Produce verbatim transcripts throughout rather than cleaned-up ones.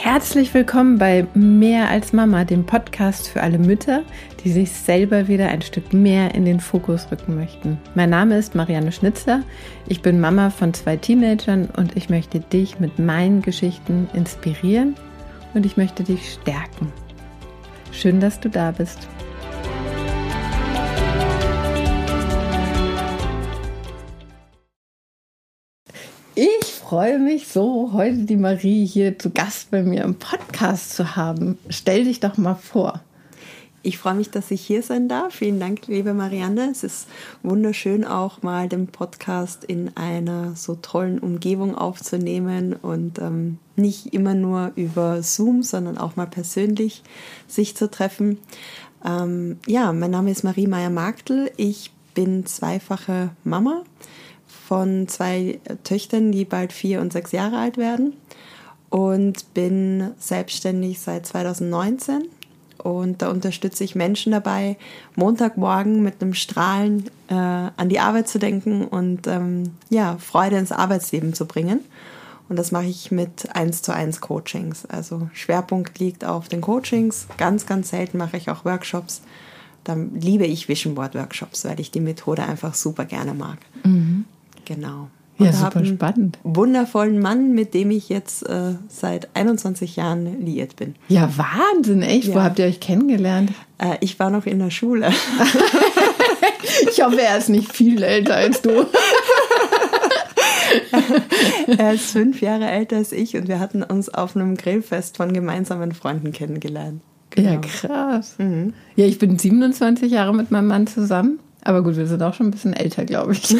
Herzlich willkommen bei Mehr als Mama, dem Podcast für alle Mütter, die sich selber wieder ein Stück mehr in den Fokus rücken möchten. Mein Name ist Marianne Schnitzler, ich bin Mama von zwei Teenagern und ich möchte dich mit meinen Geschichten inspirieren und ich möchte dich stärken. Schön, dass du da bist. Ich freue mich so, heute die Marie hier zu Gast bei mir im Podcast zu haben. Stell dich doch mal vor. Ich freue mich, dass ich hier sein darf. Vielen Dank, liebe Marianne. Es ist wunderschön, auch mal den Podcast in einer so tollen Umgebung aufzunehmen und ähm, nicht immer nur über Zoom, sondern auch mal persönlich sich zu treffen. Ähm, ja, mein Name ist Marie Meyer-Marktl. Ich bin zweifache Mama von zwei Töchtern, die bald vier und sechs Jahre alt werden, und bin selbstständig seit zwanzig neunzehn. Und da unterstütze ich Menschen dabei, Montagmorgen mit einem Strahlen äh, an die Arbeit zu denken und ähm, ja, Freude ins Arbeitsleben zu bringen. Und das mache ich mit eins zu eins Coachings. Also Schwerpunkt liegt auf den Coachings. Ganz, ganz selten mache ich auch Workshops. Da liebe ich Vision Board Workshops, weil ich die Methode einfach super gerne mag. Mhm. Genau. Und ja, super spannend. Wundervollen Mann, mit dem ich jetzt äh, seit einundzwanzig Jahren liiert bin. Ja, Wahnsinn, echt? Ja. Wo habt ihr euch kennengelernt? Äh, ich war noch in der Schule. Ich hoffe, er ist nicht viel älter als du. Er ist fünf Jahre älter als ich und wir hatten uns auf einem Grillfest von gemeinsamen Freunden kennengelernt. Genau. Ja, krass. Mhm. Ja, ich bin siebenundzwanzig Jahre mit meinem Mann zusammen. Aber gut, wir sind auch schon ein bisschen älter, glaube ich.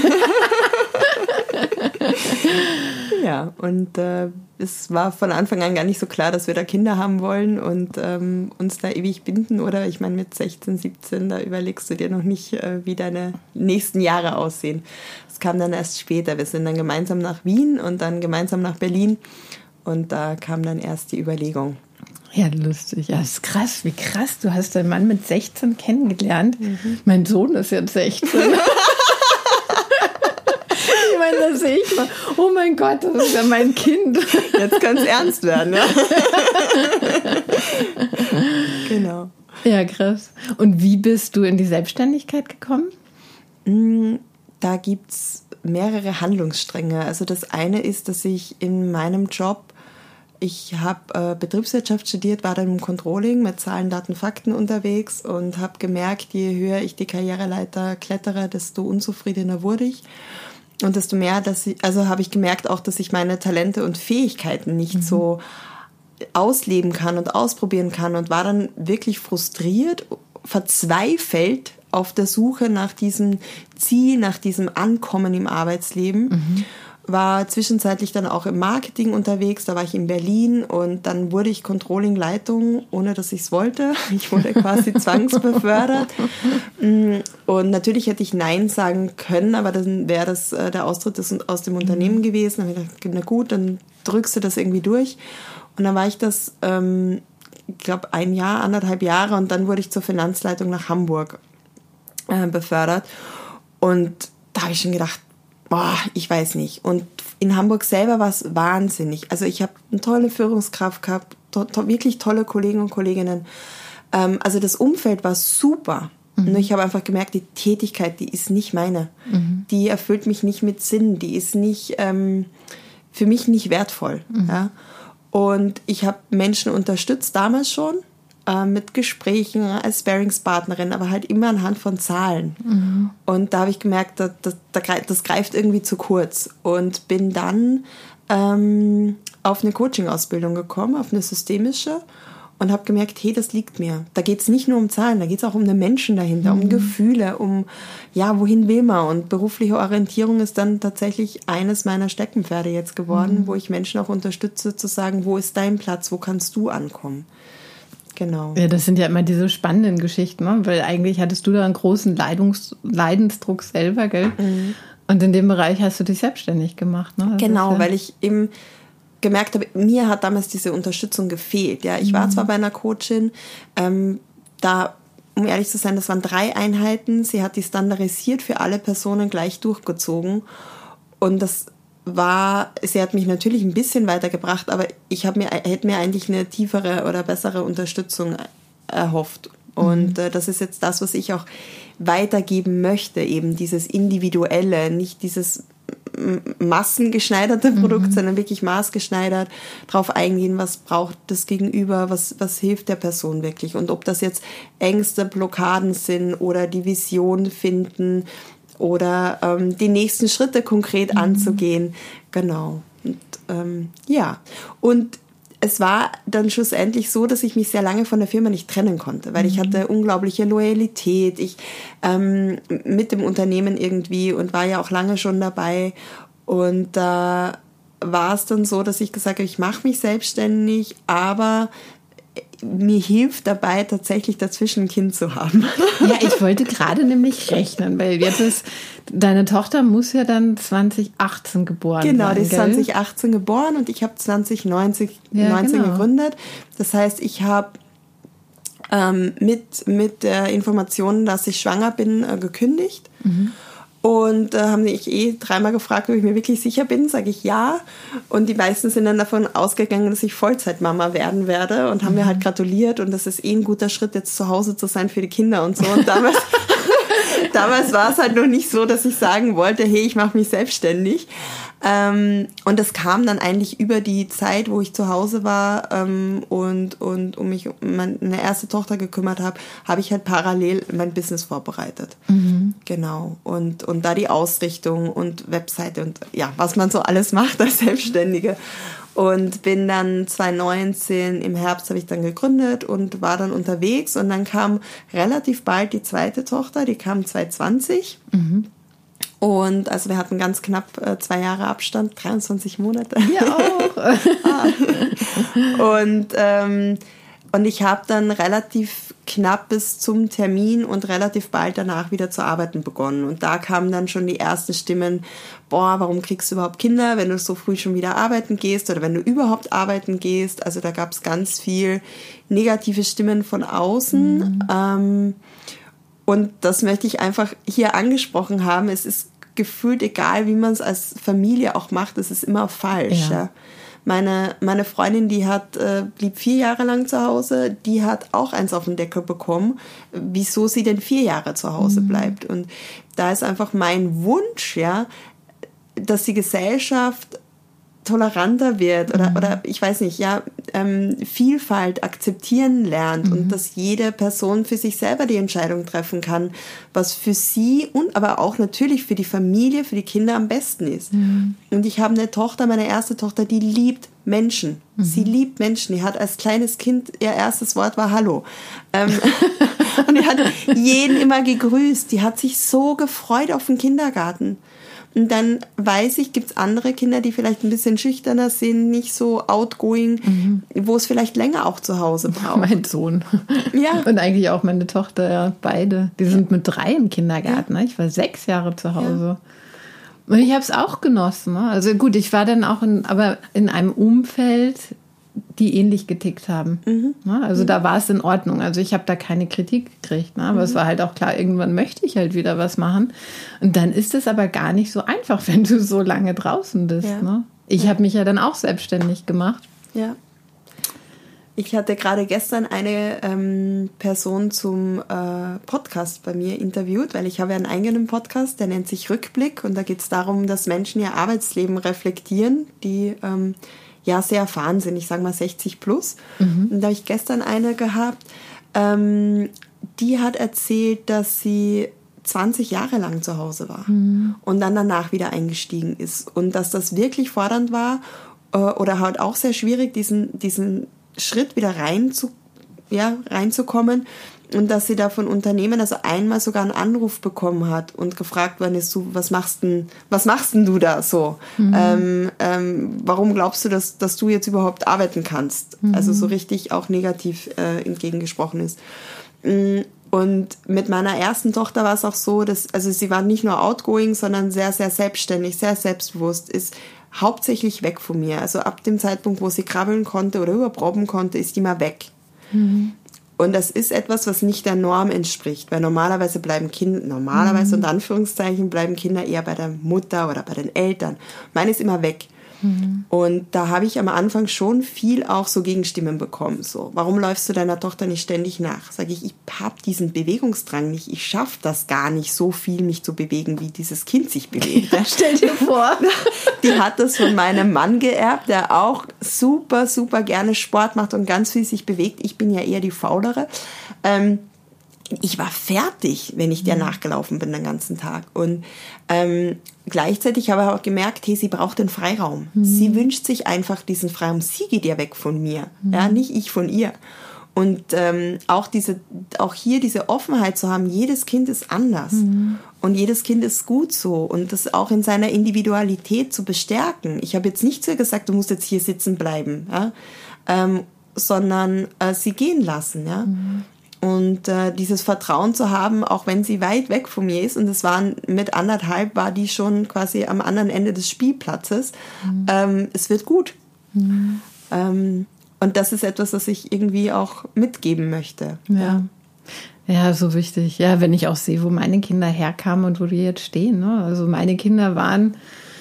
Ja, und äh, es war von Anfang an gar nicht so klar, dass wir da Kinder haben wollen und ähm, uns da ewig binden. Oder ich meine, mit sechzehn, siebzehn, da überlegst du dir noch nicht, äh, wie deine nächsten Jahre aussehen. Das kam dann erst später. Wir sind dann gemeinsam nach Wien und dann gemeinsam nach Berlin. Und da kam dann erst die Überlegung. Ja, lustig. Ja, das ist krass. Wie krass. Du hast deinen Mann mit sechzehn kennengelernt. Mhm. Mein Sohn ist jetzt sechzehn. Ich meine, da sehe ich mal, oh mein Gott, das ist ja mein Kind. Jetzt kann es ernst werden, ja. Genau. Ja, krass. Und wie bist du in die Selbstständigkeit gekommen? Da gibt es mehrere Handlungsstränge. Also das eine ist, dass ich in meinem Job, ich habe äh, Betriebswirtschaft studiert, war dann im Controlling mit Zahlen, Daten, Fakten unterwegs und habe gemerkt, je höher ich die Karriereleiter klettere, desto unzufriedener wurde ich. Und desto mehr, dass ich, also habe ich gemerkt auch, dass ich meine Talente und Fähigkeiten nicht mhm. so ausleben kann und ausprobieren kann und war dann wirklich frustriert, verzweifelt auf der Suche nach diesem Ziel, nach diesem Ankommen im Arbeitsleben. Mhm. War zwischenzeitlich dann auch im Marketing unterwegs, da war ich in Berlin und dann wurde ich Controlling-Leitung, ohne dass ich es wollte. Ich wurde quasi zwangsbefördert und natürlich hätte ich Nein sagen können, aber dann wäre das der Austritt aus dem Unternehmen gewesen. Dann habe ich gedacht, na gut, dann drückst du das irgendwie durch und dann war ich das, ähm, ich glaube, ein Jahr, anderthalb Jahre und dann wurde ich zur Finanzleitung nach Hamburg äh, befördert und da habe ich schon gedacht, boah, ich weiß nicht. Und in Hamburg selber war es wahnsinnig. Also ich habe eine tolle Führungskraft gehabt, to- to- wirklich tolle Kollegen und Kolleginnen. Ähm, also das Umfeld war super. Mhm. Nur ich habe einfach gemerkt, die Tätigkeit, die ist nicht meine. Mhm. Die erfüllt mich nicht mit Sinn. Die ist nicht ähm, für mich nicht wertvoll. Mhm. Ja? Und ich habe Menschen unterstützt, damals schon, mit Gesprächen als Sparringspartnerin, aber halt immer anhand von Zahlen. Mhm. Und da habe ich gemerkt, das, das, das greift irgendwie zu kurz. Und bin dann ähm, auf eine Coaching-Ausbildung gekommen, auf eine systemische, und habe gemerkt, hey, das liegt mir. Da geht es nicht nur um Zahlen, da geht es auch um den Menschen dahinter, mhm. um Gefühle, um, ja, wohin will man? Und berufliche Orientierung ist dann tatsächlich eines meiner Steckenpferde jetzt geworden, mhm. wo ich Menschen auch unterstütze, zu sagen, wo ist dein Platz, wo kannst du ankommen? Genau. Ja, das sind ja immer diese spannenden Geschichten, ne? Weil eigentlich hattest du da einen großen Leidungs- Leidensdruck selber, gell? Mhm. Und in dem Bereich hast du dich selbstständig gemacht, ne? Das genau, ja weil ich eben gemerkt habe, mir hat damals diese Unterstützung gefehlt. Ja, ich mhm. war zwar bei einer Coachin, ähm, da, um ehrlich zu sein, das waren drei Einheiten. Sie hat die standardisiert für alle Personen gleich durchgezogen und das war, sie hat mich natürlich ein bisschen weitergebracht, aber ich habe mir, hätte mir eigentlich eine tiefere oder bessere Unterstützung erhofft. Und äh, das ist jetzt das, was ich auch weitergeben möchte, eben dieses Individuelle, nicht dieses massengeschneiderte Produkt, mhm. sondern wirklich maßgeschneidert drauf eingehen, was braucht das Gegenüber, was, was hilft der Person wirklich. Und ob das jetzt Ängste, Blockaden sind oder die Vision finden oder ähm, die nächsten Schritte konkret mhm. anzugehen. Genau. Und, ähm, ja. Und es war dann schlussendlich so, dass ich mich sehr lange von der Firma nicht trennen konnte, weil mhm. ich hatte unglaubliche Loyalität ich ähm, mit dem Unternehmen irgendwie und war ja auch lange schon dabei. Und da äh, war es dann so, dass ich gesagt habe, ich mache mich selbstständig, aber mir hilft dabei, tatsächlich dazwischen ein Kind zu haben. Ja, ich wollte gerade nämlich rechnen, weil jetzt ist, deine Tochter muss ja dann zwanzig achtzehn geboren genau, sein, die ist gell? zwanzig achtzehn geboren und ich habe zwanzig neunzehn ja, genau. gegründet. Das heißt, ich habe ähm, mit, mit der Information, dass ich schwanger bin, äh, gekündigt. Mhm. Und äh, haben mich eh dreimal gefragt, ob ich mir wirklich sicher bin, sage ich ja. Und die meisten sind dann davon ausgegangen, dass ich Vollzeitmama werden werde und haben mhm. mir halt gratuliert. Und das ist eh ein guter Schritt, jetzt zu Hause zu sein für die Kinder und so. Und damals, damals war es halt noch nicht so, dass ich sagen wollte, hey, ich mache mich selbstständig. Ähm, und das kam dann eigentlich über die Zeit, wo ich zu Hause war ähm, und, und um mich um meine erste Tochter gekümmert habe, habe ich halt parallel mein Business vorbereitet. Mhm. Genau. Und, und da die Ausrichtung und Webseite und ja, was man so alles macht als Selbstständige. Und bin dann zwanzig neunzehn, im Herbst habe ich dann gegründet und war dann unterwegs. Und dann kam relativ bald die zweite Tochter, die kam zwanzig zwanzig. Mhm. Und also wir hatten ganz knapp äh, zwei Jahre Abstand, dreiundzwanzig Monate. Ja auch. und, ähm, und ich habe dann relativ knapp bis zum Termin und relativ bald danach wieder zu arbeiten begonnen. Und da kamen dann schon die ersten Stimmen, boah, warum kriegst du überhaupt Kinder, wenn du so früh schon wieder arbeiten gehst oder wenn du überhaupt arbeiten gehst. Also da gab es ganz viel negative Stimmen von außen. Mhm. Ähm, und das möchte ich einfach hier angesprochen haben. Es ist gefühlt egal, wie man es als Familie auch macht, es ist immer falsch. Ja. Ja. Meine, meine Freundin, die hat, äh, blieb vier Jahre lang zu Hause, die hat auch eins auf den Deckel bekommen, wieso sie denn vier Jahre zu Hause mhm. bleibt. Und da ist einfach mein Wunsch, ja, dass die Gesellschaft toleranter wird oder, mhm. oder ich weiß nicht, ja, ähm, Vielfalt akzeptieren lernt mhm. und dass jede Person für sich selber die Entscheidung treffen kann, was für sie und aber auch natürlich für die Familie, für die Kinder am besten ist. Mhm. Und ich habe eine Tochter, meine erste Tochter, die liebt Menschen. Mhm. Sie liebt Menschen. Die hat als kleines Kind, ihr erstes Wort war Hallo. Ähm, und die hat jeden immer gegrüßt. Die hat sich so gefreut auf den Kindergarten. Und dann weiß ich, gibt es andere Kinder, die vielleicht ein bisschen schüchterner sind, nicht so outgoing, mhm. wo es vielleicht länger auch zu Hause braucht. Mein Sohn. Ja. Und eigentlich auch meine Tochter, ja, beide. Die sind mit drei im Kindergarten. Ja. Ne? Ich war sechs Jahre zu Hause. Ja. Und ich habe es auch genossen. Ne? Also gut, ich war dann auch in, aber in einem Umfeld, die ähnlich getickt haben. Mhm. Ne? Also mhm. da war es in Ordnung. Also ich habe da keine Kritik gekriegt. Ne? Aber mhm. es war halt auch klar, irgendwann möchte ich halt wieder was machen. Und dann ist es aber gar nicht so einfach, wenn du so lange draußen bist. Ja. Ne? Ich ja. habe mich ja dann auch selbstständig gemacht. Ja. Ich hatte gerade gestern eine ähm, Person zum äh, Podcast bei mir interviewt, weil ich habe einen eigenen Podcast, der nennt sich Rückblick. Und da geht es darum, dass Menschen ihr Arbeitsleben reflektieren, die ähm, ja sehr erfahren sind, ich sage mal sechzig plus. Mhm. Und da habe ich gestern eine gehabt, ähm, die hat erzählt, dass sie zwanzig Jahre lang zu Hause war mhm. und dann danach wieder eingestiegen ist. Und dass das wirklich fordernd war äh, oder halt auch sehr schwierig, diesen, diesen Schritt wieder rein zu, ja, reinzukommen. Und dass sie da von Unternehmen also einmal sogar einen Anruf bekommen hat und gefragt worden ist, du, was machst denn, was machst denn du da so? Mhm. Ähm, ähm, warum glaubst du, dass, dass du jetzt überhaupt arbeiten kannst? Mhm. Also so richtig auch negativ äh, entgegengesprochen ist. Und mit meiner ersten Tochter war es auch so, dass, also sie war nicht nur outgoing, sondern sehr, sehr selbstständig, sehr selbstbewusst, ist hauptsächlich weg von mir. Also ab dem Zeitpunkt, wo sie krabbeln konnte oder überproben konnte, ist die mal weg. Mhm. Und das ist etwas, was nicht der Norm entspricht, weil normalerweise bleiben Kinder, normalerweise mhm. unter Anführungszeichen, bleiben Kinder eher bei der Mutter oder bei den Eltern. Meine ist immer weg. Mhm. Und da habe ich am Anfang schon viel auch so Gegenstimmen bekommen. So, warum läufst du deiner Tochter nicht ständig nach? Sage ich, ich habe diesen Bewegungsdrang nicht. Ich schaffe das gar nicht, so viel mich zu bewegen, wie dieses Kind sich bewegt. Ja, stell dir vor. Die hat das von meinem Mann geerbt, der auch super, super gerne Sport macht und ganz viel sich bewegt. Ich bin ja eher die Faulere. Ähm, ich war fertig, wenn ich der nachgelaufen bin den ganzen Tag. Und ähm, gleichzeitig habe ich auch gemerkt, hey, sie braucht den Freiraum. Mhm. Sie wünscht sich einfach diesen Freiraum. Sie geht ja weg von mir, mhm. ja, nicht ich von ihr. Und ähm, auch diese, auch hier diese Offenheit zu haben, jedes Kind ist anders. Mhm. Und jedes Kind ist gut so. Und das auch in seiner Individualität zu bestärken. Ich habe jetzt nicht zu ihr gesagt, du musst jetzt hier sitzen bleiben, ja? ähm, sondern äh, sie gehen lassen, ja. Mhm. Und äh, dieses Vertrauen zu haben, auch wenn sie weit weg von mir ist, und es waren mit anderthalb, war die schon quasi am anderen Ende des Spielplatzes, mhm. ähm, es wird gut. Mhm. Ähm, und das ist etwas, was ich irgendwie auch mitgeben möchte. Ja. Ja, so wichtig. Ja, wenn ich auch sehe, wo meine Kinder herkamen und wo die jetzt stehen. Ne? Also meine Kinder waren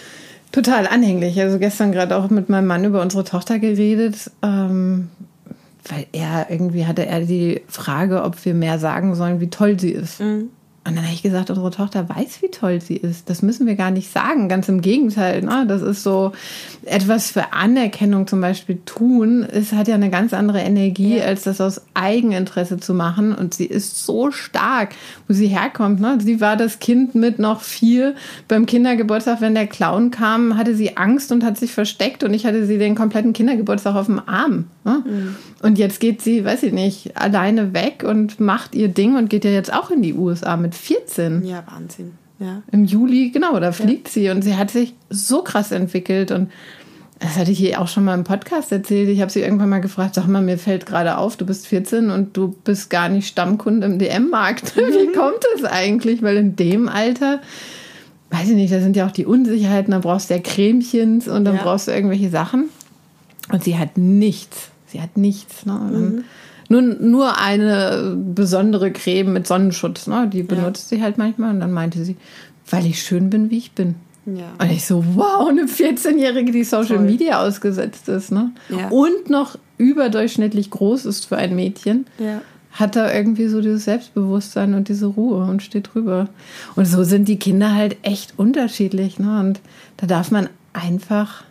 total anhänglich. Also gestern gerade auch mit meinem Mann über unsere Tochter geredet, ähm, weil er irgendwie hatte er die Frage, ob wir mehr sagen sollen, wie toll sie ist. Mhm. Und dann habe ich gesagt, unsere Tochter weiß, wie toll sie ist. Das müssen wir gar nicht sagen. Ganz im Gegenteil. Ne? Das ist so etwas für Anerkennung zum Beispiel tun. Es hat ja eine ganz andere Energie, ja. als das aus Eigeninteresse zu machen. Und sie ist so stark, wo sie herkommt. Ne? Sie war das Kind mit noch vier. Beim Kindergeburtstag, wenn der Clown kam, hatte sie Angst und hat sich versteckt. Und ich hatte sie den kompletten Kindergeburtstag auf dem Arm. Ne? Mhm. Und jetzt geht sie, weiß ich nicht, alleine weg und macht ihr Ding und geht ja jetzt auch in die U S A mit vierzehn. Ja, Wahnsinn. Ja. Im Juli, genau, da fliegt ja. sie. Und sie hat sich so krass entwickelt. Und das hatte ich ihr auch schon mal im Podcast erzählt. Ich habe sie irgendwann mal gefragt, sag mal, mir fällt gerade auf, du bist vierzehn und du bist gar nicht Stammkunde im D M-Markt. Mhm. Wie kommt das eigentlich? Weil in dem Alter, weiß ich nicht, da sind ja auch die Unsicherheiten, da brauchst du ja Cremchens und dann ja. brauchst du irgendwelche Sachen. Und sie hat nichts. Sie hat nichts. Ne? Mhm. Nur, nur eine besondere Creme mit Sonnenschutz, ne? Die benutzt ja. sie halt manchmal. Und dann meinte sie, weil ich schön bin, wie ich bin. Ja. Und ich so, wow, eine vierzehnjährige, die Social Toll. Media ausgesetzt ist. Ne? Ja. Und noch überdurchschnittlich groß ist für ein Mädchen. Ja. Hat da irgendwie so dieses Selbstbewusstsein und diese Ruhe und steht drüber. Und so sind die Kinder halt echt unterschiedlich. Ne? Und da darf man einfach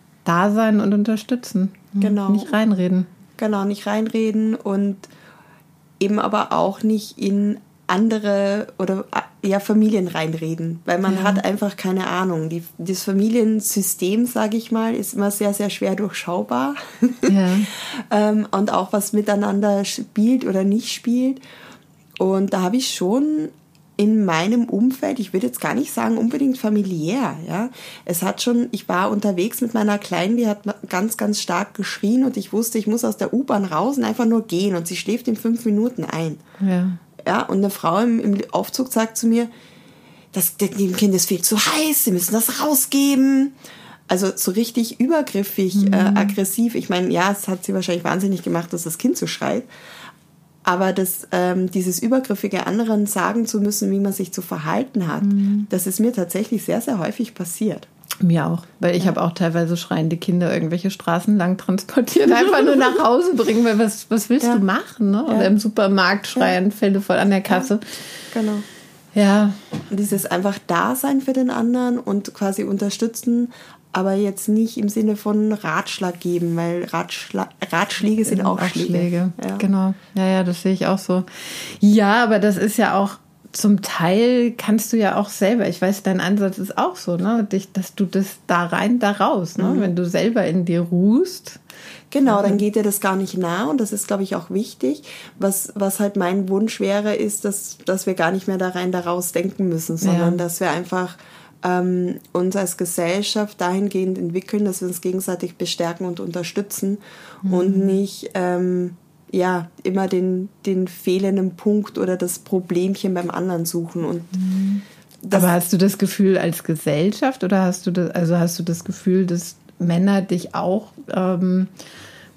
da sein und unterstützen. Genau. Nicht reinreden. Genau, nicht reinreden und eben aber auch nicht in andere oder ja, Familien reinreden, weil man ja. hat einfach keine Ahnung. Die, das Familiensystem, sage ich mal, ist immer sehr, sehr schwer durchschaubar. Ja. ähm, und auch was miteinander spielt oder nicht spielt. Und da habe ich schon in meinem Umfeld, ich würde jetzt gar nicht sagen unbedingt familiär, ja. Es hat schon, ich war unterwegs mit meiner Kleinen, die hat ganz, ganz stark geschrien und ich wusste, ich muss aus der U-Bahn raus und einfach nur gehen und sie schläft in fünf Minuten ein. Ja. Ja, und eine Frau im, im Aufzug sagt zu mir, das, dem Kind ist viel zu heiß, sie müssen das rausgeben. Also so richtig übergriffig, mhm. äh, aggressiv. Ich meine, ja, es hat sie wahrscheinlich wahnsinnig gemacht, dass das Kind so schreit. Aber das, ähm, dieses Übergriffige anderen sagen zu müssen, wie man sich zu verhalten hat, mhm. das ist mir tatsächlich sehr, sehr häufig passiert. Mir auch, weil ich ja. habe auch teilweise schreiende Kinder irgendwelche Straßen lang transportiert, einfach nur nach Hause bringen, weil was, was willst ja. du machen? Ne? Oder ja. im Supermarkt schreien, ja. Fälle voll an der Kasse. Ja. Genau. Ja. Dieses einfach Dasein für den anderen und quasi unterstützen, aber jetzt nicht im Sinne von Ratschlag geben, weil Ratschla- Ratschläge sind auch Schläge. Schläge. Ja. Genau, ja, ja, das sehe ich auch so. Ja, aber das ist ja auch, zum Teil kannst du ja auch selber, ich weiß, dein Ansatz ist auch so, ne, dich, dass du das da rein, da raus, ne, mhm. wenn du selber in dir ruhst. Genau, dann geht dir das gar nicht nah und das ist, glaube ich, auch wichtig. Was, was halt mein Wunsch wäre, ist, dass, dass wir gar nicht mehr da rein, da raus denken müssen, sondern ja. dass wir einfach ähm, uns als Gesellschaft dahingehend entwickeln, dass wir uns gegenseitig bestärken und unterstützen mhm. und nicht ähm, ja, immer den, den fehlenden Punkt oder das Problemchen beim anderen suchen. Und mhm. Aber hast du das Gefühl als Gesellschaft oder hast du das, also hast du das Gefühl, dass Männer dich auch ähm,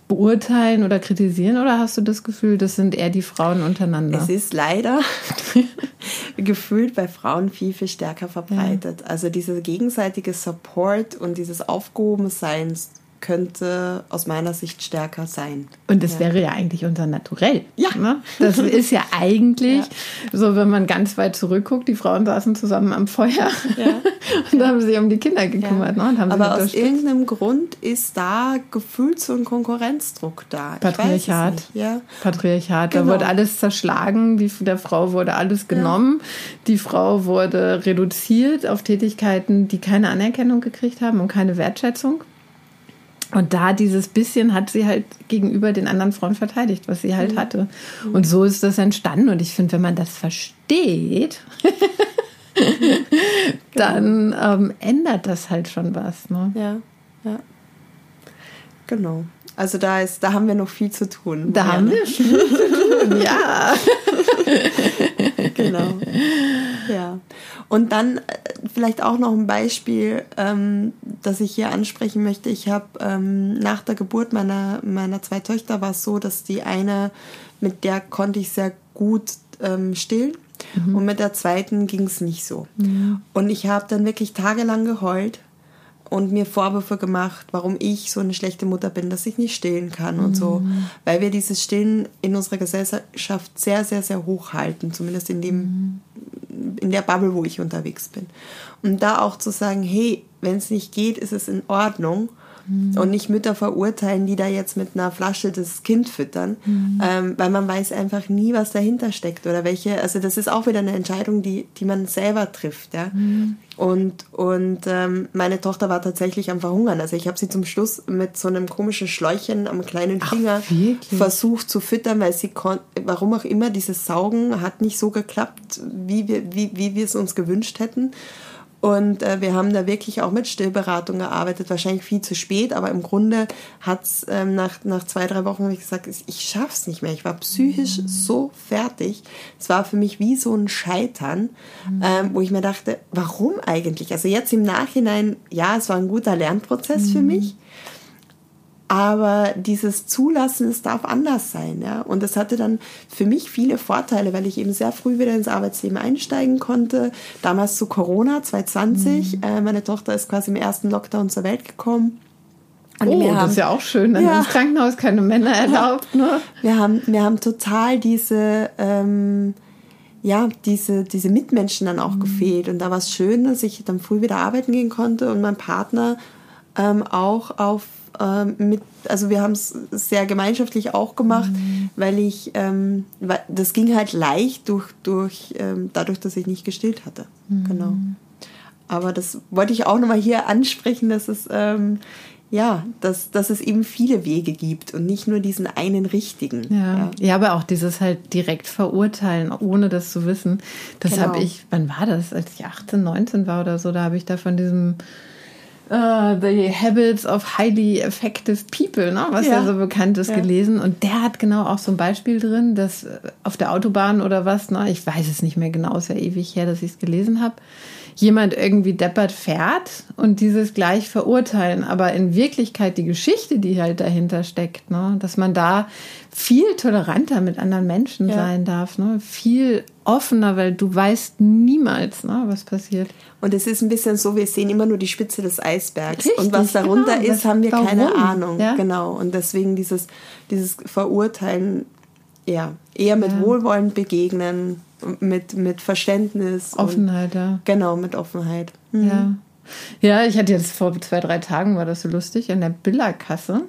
beurteilen oder kritisieren, oder hast du das Gefühl, das sind eher die Frauen untereinander? Es ist leider gefühlt bei Frauen viel, viel stärker verbreitet. Ja. Also dieser gegenseitige Support und dieses Aufgehobensein könnte aus meiner Sicht stärker sein. Und das ja. wäre ja eigentlich unser Naturell. Ja. Ne? Das ist ja eigentlich, ja. so wenn man ganz weit zurückguckt, die Frauen saßen zusammen am Feuer ja. und ja. haben sich um die Kinder gekümmert. Ja. Ne? Und haben Aber aus irgendeinem Grund ist da gefühlt so ein Konkurrenzdruck da. Patriarchat. Ja. Patriarchat. Genau. Da wurde alles zerschlagen, die, der Frau wurde alles genommen. Ja. Die Frau wurde reduziert auf Tätigkeiten, die keine Anerkennung gekriegt haben und keine Wertschätzung. Und da dieses bisschen hat sie halt gegenüber den anderen Frauen verteidigt, was sie halt mhm. hatte. Und so ist das entstanden. Und ich finde, wenn man das versteht, dann ähm, ändert das halt schon was. Ne? Ja, ja. Genau. Also da ist, da haben wir noch viel zu tun. Da ja, haben ne? wir viel zu tun, ja. Genau. Ja. Und dann vielleicht auch noch ein Beispiel, ähm, das ich hier ansprechen möchte. Ich habe ähm, nach der Geburt meiner, meiner zwei Töchter war es so, dass die eine, mit der konnte ich sehr gut ähm, stillen mhm. und mit der zweiten ging es nicht so. Mhm. Und ich habe dann wirklich tagelang geheult und mir Vorwürfe gemacht, warum ich so eine schlechte Mutter bin, dass ich nicht stillen kann und mhm. so. Weil wir dieses Stillen in unserer Gesellschaft sehr, sehr, sehr hoch halten, zumindest in dem mhm. in der Bubble, wo ich unterwegs bin. Und da auch zu sagen, hey, wenn es nicht geht, ist es in Ordnung. Mhm. Und nicht Mütter verurteilen, die da jetzt mit einer Flasche das Kind füttern, mhm. ähm, weil man weiß einfach nie, was dahinter steckt oder welche, also das ist auch wieder eine Entscheidung, die, die man selber trifft. Ja? Mhm. Und, und ähm, meine Tochter war tatsächlich am Verhungern. Also ich habe sie zum Schluss mit so einem komischen Schläuchchen am kleinen Finger Ach, versucht zu füttern, weil sie konnte, warum auch immer, dieses Saugen hat nicht so geklappt, wie wir, wie, wie wir es uns gewünscht hätten. Und äh, wir haben da wirklich auch mit Stillberatung gearbeitet, wahrscheinlich viel zu spät, aber im Grunde hat's ähm, nach, nach zwei, drei Wochen habe ich gesagt, ich schaff's nicht mehr. Ich war psychisch mhm. so fertig. Es war für mich wie so ein Scheitern, mhm. ähm, wo ich mir dachte, warum eigentlich? Also jetzt im Nachhinein, ja, es war ein guter Lernprozess mhm. für mich, aber dieses Zulassen, es darf anders sein. Ja? Und das hatte dann für mich viele Vorteile, weil ich eben sehr früh wieder ins Arbeitsleben einsteigen konnte. Damals zu Corona, zwanzig zwanzig. Mhm. Äh, meine Tochter ist quasi im ersten Lockdown zur Welt gekommen. Und oh, das haben, ist ja auch schön. Dann ja. ins Krankenhaus keine Männer erlaubt. Ne? Wir haben, wir haben total diese... Ähm, ja, diese, diese Mitmenschen dann auch mhm. gefehlt. Und da war es schön, dass ich dann früh wieder arbeiten gehen konnte und mein Partner ähm, auch auf mit, also wir haben es sehr gemeinschaftlich auch gemacht, mhm. weil ich, ähm, weil das ging halt leicht durch, durch ähm, dadurch, dass ich nicht gestillt hatte. Mhm. Genau. Aber das wollte ich auch nochmal hier ansprechen, dass es, ähm, ja, dass, dass es eben viele Wege gibt und nicht nur diesen einen richtigen. Ja, ja. ja aber auch dieses halt direkt verurteilen, ohne das zu wissen. Das genau. habe ich, wann war das? Als ich achtzehn, neunzehn war oder so, da habe ich da von diesem Uh, The Habits of Highly Effective People, ne? was ja, ja so bekannt ist, ja. gelesen. Und der hat genau auch so ein Beispiel drin, dass auf der Autobahn oder was, ne? Ich weiß es nicht mehr genau, ist ja ewig her, dass ich es gelesen habe, jemand irgendwie deppert fährt und dieses gleich verurteilen. Aber in Wirklichkeit die Geschichte, die halt dahinter steckt, ne? Dass man da viel toleranter mit anderen Menschen ja. sein darf, ne? Viel offener, weil du weißt niemals, ne, was passiert. Und es ist ein bisschen so, wir sehen immer nur die Spitze des Eisbergs. Richtig, und was darunter genau, ist, haben wir warum? keine Ahnung. Ja? Genau. Und deswegen dieses, dieses Verurteilen, ja, eher mit ja. Wohlwollen begegnen, mit, mit Verständnis. Offenheit, und, ja. Genau, mit Offenheit. Mhm. Ja. Ja, ich hatte jetzt vor zwei, drei Tagen, war das so lustig, an der Billerkasse.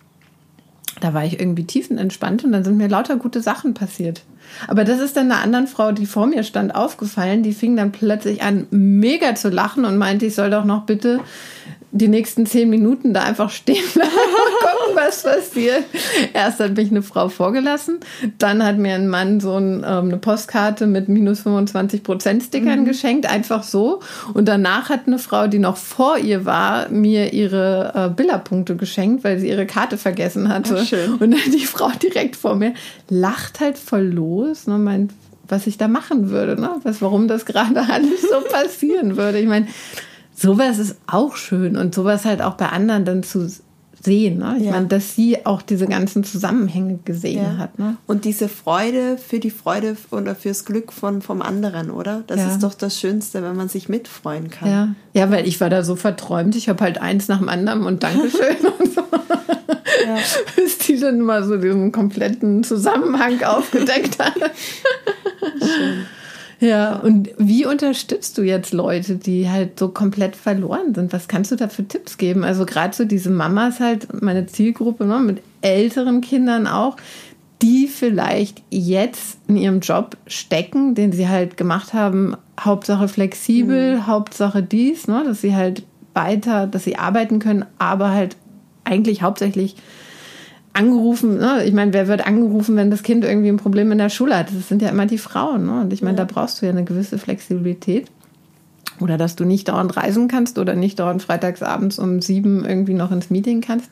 Da war ich irgendwie tiefenentspannt und dann sind mir lauter gute Sachen passiert. Aber das ist dann einer anderen Frau, die vor mir stand, aufgefallen. Die fing dann plötzlich an, mega zu lachen und meinte, ich soll doch noch bitte die nächsten zehn Minuten da einfach stehen bleiben und gucken, was passiert. Erst hat mich eine Frau vorgelassen, dann hat mir ein Mann so ein, ähm, eine Postkarte mit minus fünfundzwanzig Prozent Stickern mhm. geschenkt, einfach so. Und danach hat eine Frau, die noch vor ihr war, mir ihre äh, Billerpunkte geschenkt, weil sie ihre Karte vergessen hatte. Ach, schön. Und dann die Frau direkt vor mir lacht halt voll los, ne, meint, was ich da machen würde, ne? Was, warum das gerade alles so passieren würde. Ich meine, sowas ist auch schön und sowas halt auch bei anderen dann zu sehen. Ne? Ich Ja. meine, dass sie auch diese ganzen Zusammenhänge gesehen Ja. hat. Ne? Und diese Freude für die Freude oder fürs Glück von, vom anderen, oder? Das Ja. ist doch das Schönste, wenn man sich mitfreuen kann. Ja. ja, weil ich war da so verträumt. Ich habe halt eins nach dem anderen und Dankeschön und so. Ja. Bis die dann mal so diesen kompletten Zusammenhang aufgedeckt hat. Schön. Ja, und wie unterstützt du jetzt Leute, die halt so komplett verloren sind? Was kannst du da für Tipps geben? Also gerade so diese Mamas halt, meine Zielgruppe, ne, mit älteren Kindern auch, die vielleicht jetzt in ihrem Job stecken, den sie halt gemacht haben, Hauptsache flexibel, mhm. Hauptsache dies, ne, dass sie halt weiter, dass sie arbeiten können, aber halt eigentlich hauptsächlich angerufen, ne? Ich meine, wer wird angerufen, wenn das Kind irgendwie ein Problem in der Schule hat? Das sind ja immer die Frauen, ne? Und ich meine, ja. da brauchst du ja eine gewisse Flexibilität. Oder dass du nicht dauernd reisen kannst oder nicht dauernd freitagsabends um sieben irgendwie noch ins Meeting kannst.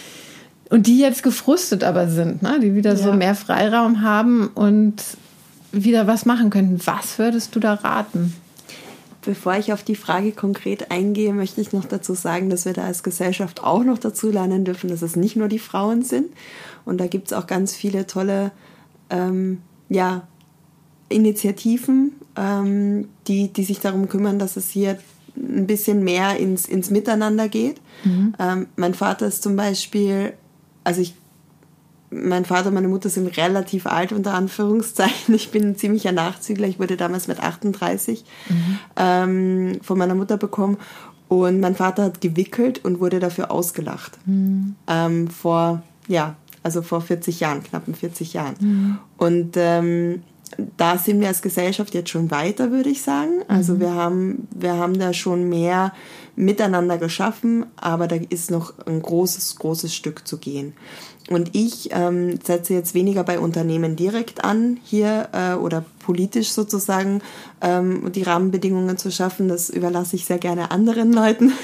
Und die jetzt gefrustet aber sind, ne? Die wieder ja. so mehr Freiraum haben und wieder was machen könnten. Was würdest du da raten? Bevor ich auf die Frage konkret eingehe, möchte ich noch dazu sagen, dass wir da als Gesellschaft auch noch dazu lernen dürfen, dass es nicht nur die Frauen sind. Und da gibt es auch ganz viele tolle ähm, ja, Initiativen, ähm, die, die sich darum kümmern, dass es hier ein bisschen mehr ins, ins Miteinander geht. Mhm. Ähm, mein Vater ist zum Beispiel, also ich Mein Vater und meine Mutter sind relativ alt, unter Anführungszeichen. Ich bin ein ziemlicher Nachzügler. Ich wurde damals mit achtunddreißig mhm. ähm, von meiner Mutter bekommen. Und mein Vater hat gewickelt und wurde dafür ausgelacht. Mhm. Ähm, vor, ja, also vor vierzig Jahren, knappen vierzig Jahren. Mhm. Und ähm, da sind wir als Gesellschaft jetzt schon weiter, würde ich sagen. Also mhm. wir haben, wir haben da schon mehr miteinander geschaffen, aber da ist noch ein großes, großes Stück zu gehen. Und ich ähm, setze jetzt weniger bei Unternehmen direkt an, hier äh, oder politisch sozusagen ähm, die Rahmenbedingungen zu schaffen. Das überlasse ich sehr gerne anderen Leuten.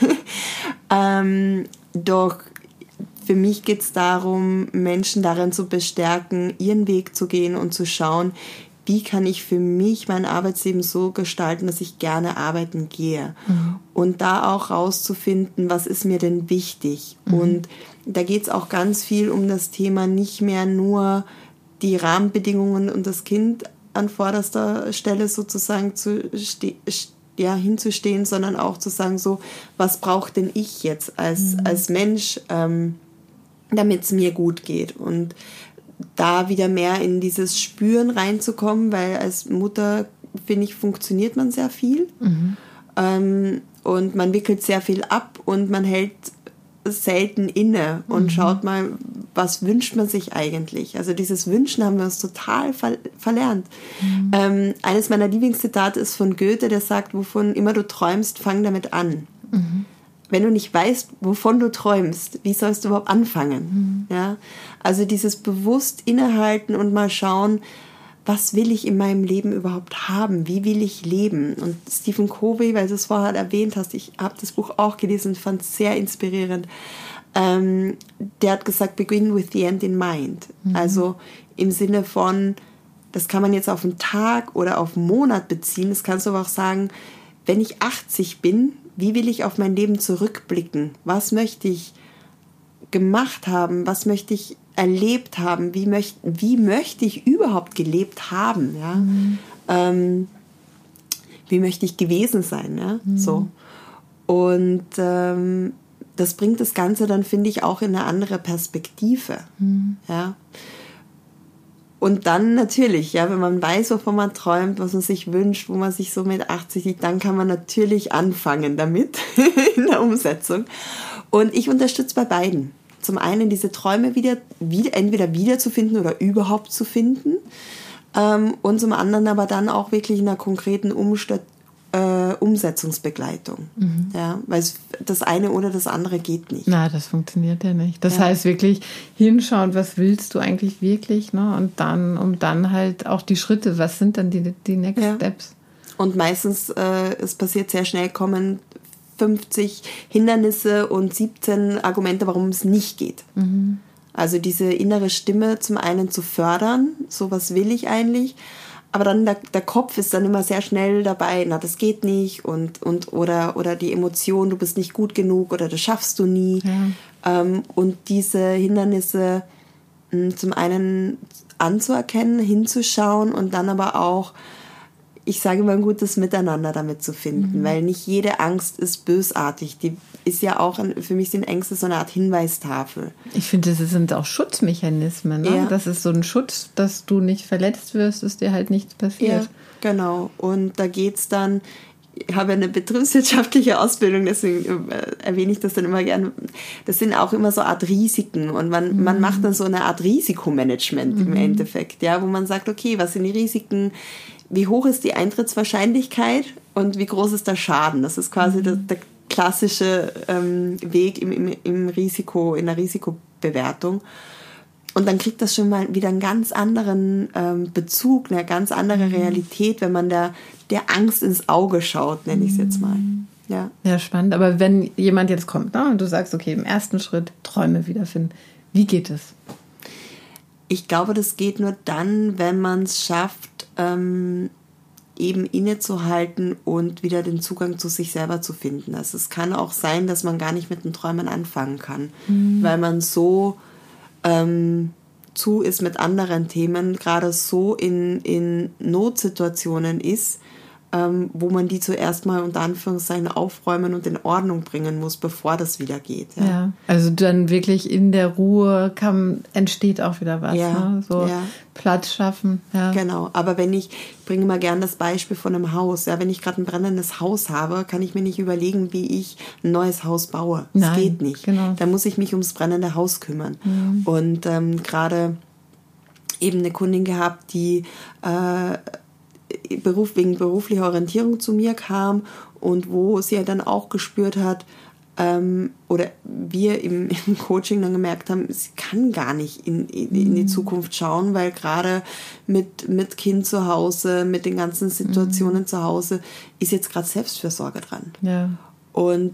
ähm, doch für mich geht es darum, Menschen darin zu bestärken, ihren Weg zu gehen und zu schauen, wie kann ich für mich mein Arbeitsleben so gestalten, dass ich gerne arbeiten gehe. Mhm. Und da auch rauszufinden, was ist mir denn wichtig. Mhm. Und da geht es auch ganz viel um das Thema, nicht mehr nur die Rahmenbedingungen und das Kind an vorderster Stelle sozusagen zu ste- ja, hinzustehen, sondern auch zu sagen, so, was braucht denn ich jetzt als, mhm. als Mensch, ähm, damit es mir gut geht. Und da wieder mehr in dieses Spüren reinzukommen, weil als Mutter, finde ich, funktioniert man sehr viel. Mhm. Ähm, und man wickelt sehr viel ab und man hält selten inne und mhm. schaut mal, was wünscht man sich eigentlich. Also dieses Wünschen haben wir uns total ver- verlernt. Mhm. Ähm, eines meiner Lieblingszitate ist von Goethe, der sagt, wovon immer du träumst, fang damit an. Mhm. Wenn du nicht weißt, wovon du träumst, wie sollst du überhaupt anfangen? Mhm. Ja? Also dieses bewusst innehalten und mal schauen, was will ich in meinem Leben überhaupt haben? Wie will ich leben? Und Stephen Covey, weil du es vorher erwähnt hast, ich habe das Buch auch gelesen und fand es sehr inspirierend. Ähm, der hat gesagt, begin with the end in mind. Mhm. Also im Sinne von, das kann man jetzt auf einen Tag oder auf einen Monat beziehen. Das kannst du aber auch sagen, wenn ich achtzig bin, wie will ich auf mein Leben zurückblicken? Was möchte ich gemacht haben? Was möchte ich erlebt haben? Wie, möcht, wie möchte ich überhaupt gelebt haben? Ja? Mhm. Ähm, wie möchte ich gewesen sein? Ja? Mhm. So. Und ähm, das bringt das Ganze dann, finde ich, auch in eine andere Perspektive. Mhm. Ja? Und dann natürlich, ja, wenn man weiß, wovon man träumt, was man sich wünscht, wo man sich so mit achtzig sieht, dann kann man natürlich anfangen damit in der Umsetzung. Und ich unterstütze bei beiden. Zum einen diese Träume wieder, wieder entweder wiederzufinden oder überhaupt zu finden. Ähm, und zum anderen aber dann auch wirklich in einer konkreten Umst- äh, Umsetzungsbegleitung. Mhm. Ja, weil es, das eine oder das andere geht nicht. Na, das funktioniert ja nicht. Das ja. heißt wirklich hinschauen, was willst du eigentlich wirklich, ne? Und dann, um dann halt auch die Schritte, was sind dann die, die Next ja. Steps? Und meistens, äh, es passiert sehr schnell, kommen fünfzig Hindernisse und siebzehn Argumente, warum es nicht geht. Mhm. Also diese innere Stimme zum einen zu fördern, so was will ich eigentlich, aber dann der, der Kopf ist dann immer sehr schnell dabei, na das geht nicht und, und oder, oder die Emotion, du bist nicht gut genug oder das schaffst du nie. Ja. Ähm, und diese Hindernisse mh, zum einen anzuerkennen, hinzuschauen und dann aber auch, ich sage immer, ein gutes Miteinander damit zu finden, mhm. weil nicht jede Angst ist bösartig. Die ist ja auch, ein, für mich sind Ängste so eine Art Hinweistafel. Ich finde, das sind auch Schutzmechanismen. Ne? Ja. Das ist so ein Schutz, dass du nicht verletzt wirst, dass dir halt nichts passiert. Ja, genau. Und da geht es dann, ich habe eine betriebswirtschaftliche Ausbildung, deswegen erwähne ich das dann immer gerne. Das sind auch immer so eine Art Risiken und man, mhm. man macht dann so eine Art Risikomanagement mhm. im Endeffekt, ja, wo man sagt, okay, was sind die Risiken? Wie hoch ist die Eintrittswahrscheinlichkeit und wie groß ist der Schaden? Das ist quasi mhm. der, der klassische ähm, Weg im, im, im Risiko, in der Risikobewertung. Und dann kriegt das schon mal wieder einen ganz anderen ähm, Bezug, eine ganz andere mhm. Realität, wenn man der, der Angst ins Auge schaut, nenne ich es jetzt mal. Ja. Ja, spannend. Aber wenn jemand jetzt kommt, ne, und du sagst, okay, im ersten Schritt Träume wiederfinden, wie geht es? Ich glaube, das geht nur dann, wenn man es schafft, ähm, eben innezuhalten und wieder den Zugang zu sich selber zu finden. Also es kann auch sein, dass man gar nicht mit den Träumen anfangen kann, mhm. weil man so ähm, zu ist mit anderen Themen, gerade so in, in Notsituationen ist, ähm, wo man die zuerst mal unter Anführungszeichen aufräumen und in Ordnung bringen muss, bevor das wieder geht. Ja, ja, also dann wirklich in der Ruhe kann, entsteht auch wieder was. Ja, ne? So ja. Platz schaffen. Ja. Genau, aber wenn ich, ich bringe mal gern das Beispiel von einem Haus. Ja, wenn ich gerade ein brennendes Haus habe, kann ich mir nicht überlegen, wie ich ein neues Haus baue. Das Nein, geht nicht. Genau. Da muss ich mich ums brennende Haus kümmern. Mhm. Und ähm, gerade eben eine Kundin gehabt, die äh, Beruf, wegen beruflicher Orientierung zu mir kam und wo sie ja dann auch gespürt hat, ähm, oder wir im, im Coaching dann gemerkt haben, sie kann gar nicht in, in, in die Zukunft schauen, weil gerade mit, mit Kind zu Hause, mit den ganzen Situationen mhm. zu Hause, ist jetzt gerade Selbstfürsorge dran. Ja. Und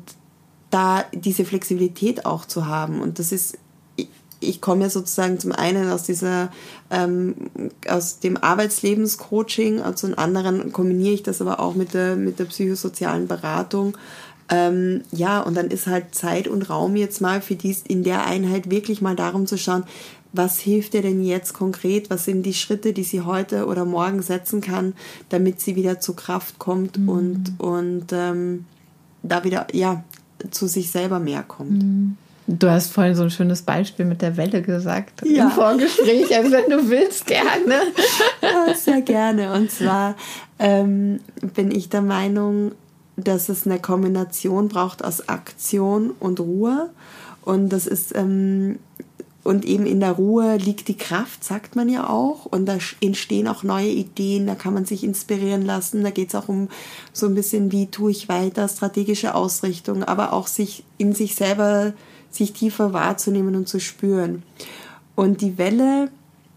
da diese Flexibilität auch zu haben, und das ist, ich komme ja sozusagen zum einen aus dieser ähm, aus dem Arbeitslebenscoaching, und zum anderen kombiniere ich das aber auch mit der mit der psychosozialen Beratung. Ähm, ja, und dann ist halt Zeit und Raum jetzt mal für dies in der Einheit wirklich mal darum zu schauen, was hilft dir denn jetzt konkret, was sind die Schritte, die sie heute oder morgen setzen kann, damit sie wieder zur Kraft kommt mhm. und, und ähm, da wieder ja zu sich selber mehr kommt. Mhm. Du hast vorhin so ein schönes Beispiel mit der Welle gesagt ja. im Vorgespräch. Also wenn du willst, gerne. Ja, sehr gerne. Und zwar ähm, bin ich der Meinung, dass es eine Kombination braucht aus Aktion und Ruhe. Und das ist ähm, und eben in der Ruhe liegt die Kraft, sagt man ja auch. Und da entstehen auch neue Ideen, da kann man sich inspirieren lassen. Da geht es auch um so ein bisschen, wie tue ich weiter, strategische Ausrichtung, aber auch sich in sich selber sich tiefer wahrzunehmen und zu spüren. Und die Welle,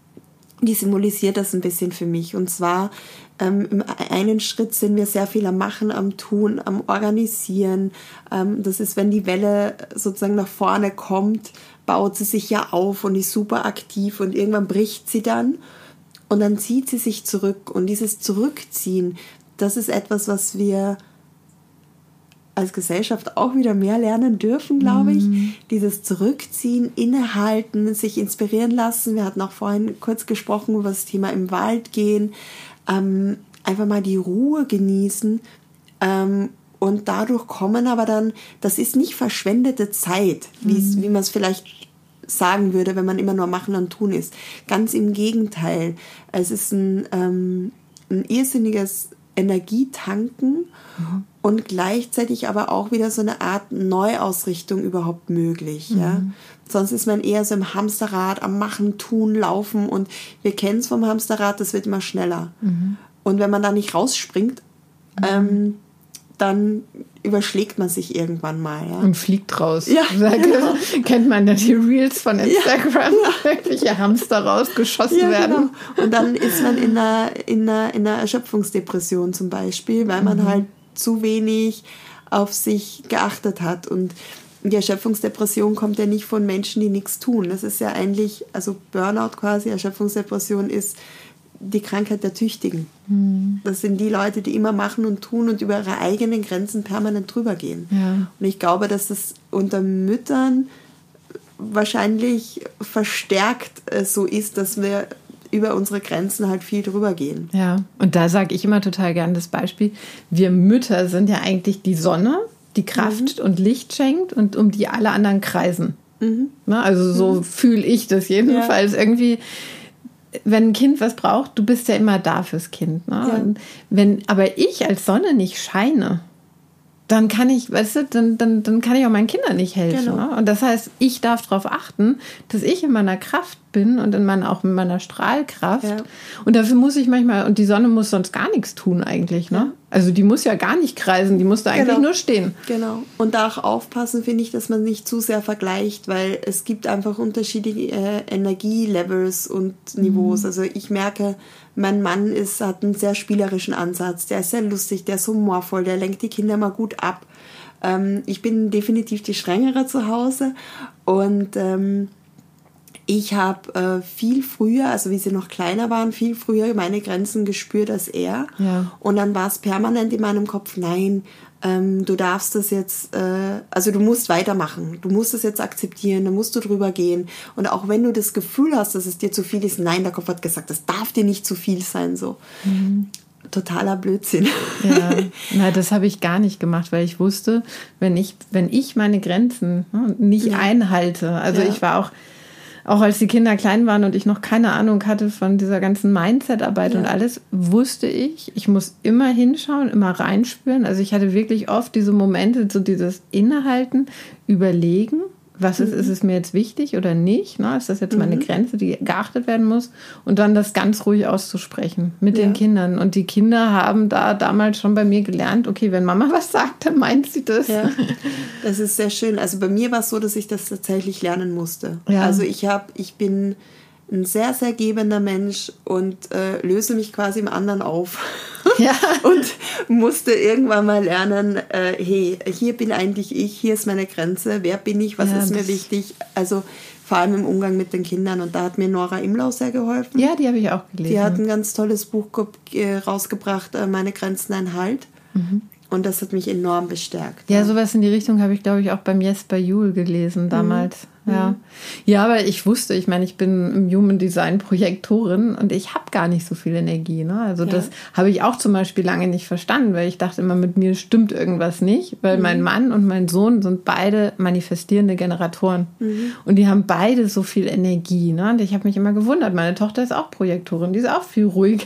die symbolisiert das ein bisschen für mich. Und zwar ähm, im einen Schritt sind wir sehr viel am Machen, am Tun, am Organisieren. Ähm, das ist, wenn die Welle sozusagen nach vorne kommt, baut sie sich ja auf und ist super aktiv und irgendwann bricht sie dann und dann zieht sie sich zurück. Und dieses Zurückziehen, das ist etwas, was wir als Gesellschaft auch wieder mehr lernen dürfen, glaube ich. Mm. Dieses Zurückziehen, Innehalten, sich inspirieren lassen. Wir hatten auch vorhin kurz gesprochen über das Thema im Wald gehen. Ähm, einfach mal die Ruhe genießen. Ähm, und dadurch kommen aber dann, das ist nicht verschwendete Zeit, mm. wie man es vielleicht sagen würde, wenn man immer nur machen und tun ist. Ganz im Gegenteil. Es ist ein, ähm, ein irrsinniges Energietanken mhm. und gleichzeitig aber auch wieder so eine Art Neuausrichtung überhaupt möglich. Mhm. Ja? Sonst ist man eher so im Hamsterrad, am Machen, Tun, Laufen, und wir kennen es vom Hamsterrad, das wird immer schneller. Mhm. Und wenn man da nicht rausspringt, mhm. ähm, dann überschlägt man sich irgendwann mal. Ja? Und fliegt raus. Ja, genau. Kennt man ja die Reels von Instagram, ja. Wirkliche Hamster rausgeschossen ja, werden. Genau. Und dann ist man in einer, in, einer, in einer Erschöpfungsdepression zum Beispiel, weil man mhm. halt zu wenig auf sich geachtet hat. Und die Erschöpfungsdepression kommt ja nicht von Menschen, die nichts tun. Das ist ja eigentlich, also Burnout quasi, Erschöpfungsdepression ist die Krankheit der Tüchtigen. Mhm. Das sind die Leute, die immer machen und tun und über ihre eigenen Grenzen permanent drüber gehen. Ja. Und ich glaube, dass das unter Müttern wahrscheinlich verstärkt äh, so ist, dass wir über unsere Grenzen halt viel drüber gehen. Ja, und da sage ich immer total gerne das Beispiel, wir Mütter sind ja eigentlich die Sonne, die Kraft mhm. und Licht schenkt und um die alle anderen kreisen. Mhm. Na, also so mhm. fühle ich das jedenfalls ja. irgendwie. Wenn ein Kind was braucht, du bist ja immer da fürs Kind. Ne? Ja. Und wenn aber ich als Sonne nicht scheine, dann kann ich, weißt du, dann, dann, dann kann ich auch meinen Kindern nicht helfen. Genau. Ne? Und das heißt, ich darf darauf achten, dass ich in meiner Kraft bin und in meiner, auch in meiner Strahlkraft. Ja. Und dafür muss ich manchmal, und die Sonne muss sonst gar nichts tun eigentlich. Ne? Ja. Also die muss ja gar nicht kreisen, die muss da eigentlich genau. nur stehen. Genau. Und da auch aufpassen, finde ich, dass man nicht zu sehr vergleicht, weil es gibt einfach unterschiedliche äh, Energielevels und Niveaus. Mhm. Also ich merke, mein Mann ist, hat einen sehr spielerischen Ansatz, der ist sehr lustig, der ist humorvoll, der lenkt die Kinder mal gut ab. Ähm, ich bin definitiv die Strengere zu Hause und ähm, ich habe äh, viel früher, also wie sie noch kleiner waren, viel früher meine Grenzen gespürt als er. Ja. Und dann war es permanent in meinem Kopf, nein, ähm, du darfst das jetzt, äh, also du musst weitermachen, du musst das jetzt akzeptieren, da musst du drüber gehen. Und auch wenn du das Gefühl hast, dass es dir zu viel ist, nein, der Kopf hat gesagt, das darf dir nicht zu viel sein, so. Mhm. Totaler Blödsinn. Ja, na, das habe ich gar nicht gemacht, weil ich wusste, wenn ich, wenn ich meine Grenzen ne, nicht ja. einhalte, also ja. ich war auch, auch als die Kinder klein waren und ich noch keine Ahnung hatte von dieser ganzen Mindset-Arbeit ja. und alles, wusste ich, ich muss immer hinschauen, immer reinspüren. Also ich hatte wirklich oft diese Momente, so dieses Innehalten, überlegen, was ist, mhm. ist es mir jetzt wichtig oder nicht? Ne? Ist das jetzt meine mhm. Grenze, die geachtet werden muss? Und dann das ganz ruhig auszusprechen mit ja. den Kindern. Und die Kinder haben da damals schon bei mir gelernt, okay, wenn Mama was sagt, dann meint sie das. Ja. Das ist sehr schön. Also bei mir war es so, dass ich das tatsächlich lernen musste. Ja. Also ich habe, ich bin ein sehr, sehr gebender Mensch und äh, löse mich quasi im anderen auf. Ja. Und musste irgendwann mal lernen, äh, hey, hier bin eigentlich ich, hier ist meine Grenze, wer bin ich, was ja, ist mir wichtig, also vor allem im Umgang mit den Kindern. Und da hat mir Nora Imlau sehr geholfen. Ja, die habe ich auch gelesen. Die hat ein ganz tolles Buch äh, rausgebracht, äh, Meine Grenzen ein Halt. Mhm. Und das hat mich enorm bestärkt. Ja, sowas in die Richtung habe ich, glaube ich, auch beim Jesper Juhl gelesen damals. Mhm. Ja. ja, aber ich wusste, ich meine, ich bin im Human Design Projektorin und ich habe gar nicht so viel Energie. Ne? Also ja. das habe ich auch zum Beispiel lange nicht verstanden, weil ich dachte immer, mit mir stimmt irgendwas nicht, weil mhm. mein Mann und mein Sohn sind beide manifestierende Generatoren. Mhm. Und die haben beide so viel Energie. Ne? Und ich habe mich immer gewundert, meine Tochter ist auch Projektorin, die ist auch viel ruhiger.